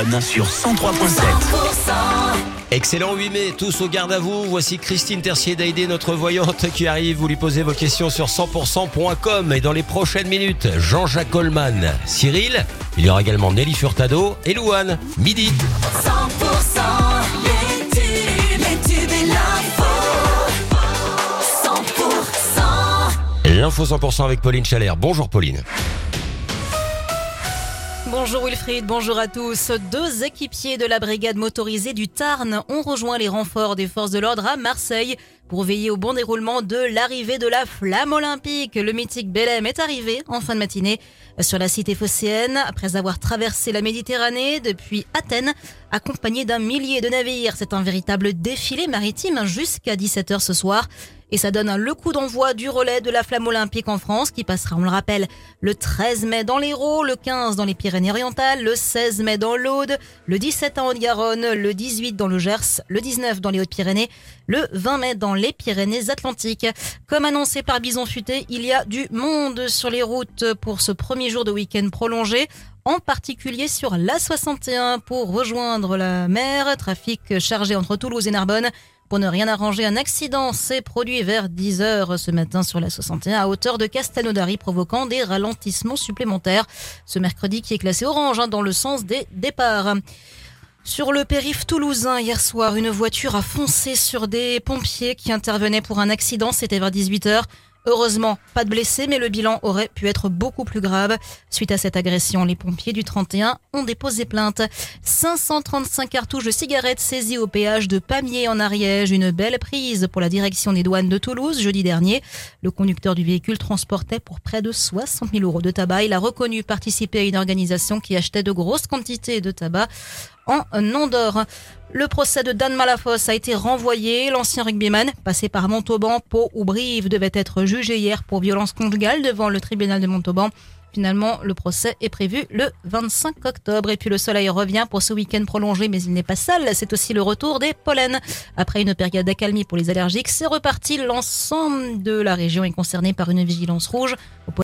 Yonne sur 103.7. Excellent 8 mai, tous au garde à vous. Voici Christine Tercier-Daïdé, notre voyante qui arrive. Vous lui posez vos questions sur 100%.com. Et dans les prochaines minutes, Jean-Jacques Goldman, Cyril. Il y aura également Nelly Furtado et Louane. Midi. 100% les tubes et l'info. 100%. L'info 100% avec Pauline Chalère. Bonjour Pauline. Bonjour Wilfried, bonjour à tous. 2 équipiers de la brigade motorisée du Tarn ont rejoint les renforts des forces de l'ordre à Marseille pour veiller au bon déroulement de l'arrivée de la flamme olympique. Le mythique Belém est arrivé en fin de matinée sur la cité phocéenne après avoir traversé la Méditerranée depuis Athènes, accompagné d'un millier de navires. C'est un véritable défilé maritime jusqu'à 17h ce soir. Et ça donne le coup d'envoi du relais de la flamme olympique en France qui passera, on le rappelle, le 13 mai dans l'Hérault, le 15 dans les Pyrénées-Orientales, le 16 mai dans l'Aude, le 17 en Haute-Garonne, le 18 dans le Gers, le 19 dans les Hautes-Pyrénées, le 20 mai dans les Pyrénées-Atlantiques. Comme annoncé par Bison Futé, il y a du monde sur les routes pour ce premier jour de week-end prolongé. En particulier sur l'A61 pour rejoindre la mer. Trafic chargé entre Toulouse et Narbonne. Pour ne rien arranger, un accident s'est produit vers 10h ce matin sur l'A61 à hauteur de Castelnaudary, provoquant des ralentissements supplémentaires. Ce mercredi qui est classé orange dans le sens des départs. Sur le périph' toulousain, hier soir, une voiture a foncé sur des pompiers qui intervenaient pour un accident. C'était vers 18h. Heureusement, pas de blessés, mais le bilan aurait pu être beaucoup plus grave. Suite à cette agression, les pompiers du 31 ont déposé plainte. 535 cartouches de cigarettes saisies au péage de Pamiers en Ariège. Une belle prise pour la direction des douanes de Toulouse jeudi dernier. Le conducteur du véhicule transportait pour près de 60 000 € de tabac. Il a reconnu participer à une organisation qui achetait de grosses quantités de tabac en Andorre. Le procès de Dan Malafosse a été renvoyé. L'ancien rugbyman, passé par Montauban, Pau ou Brive, devait être jugé hier pour violence conjugale devant le tribunal de Montauban. Finalement, le procès est prévu le 25 octobre. Et puis le soleil revient pour ce week-end prolongé, mais il n'est pas sale. C'est aussi le retour des pollens. Après une période d'accalmie pour les allergiques, c'est reparti. L'ensemble de la région est concerné par une vigilance rouge.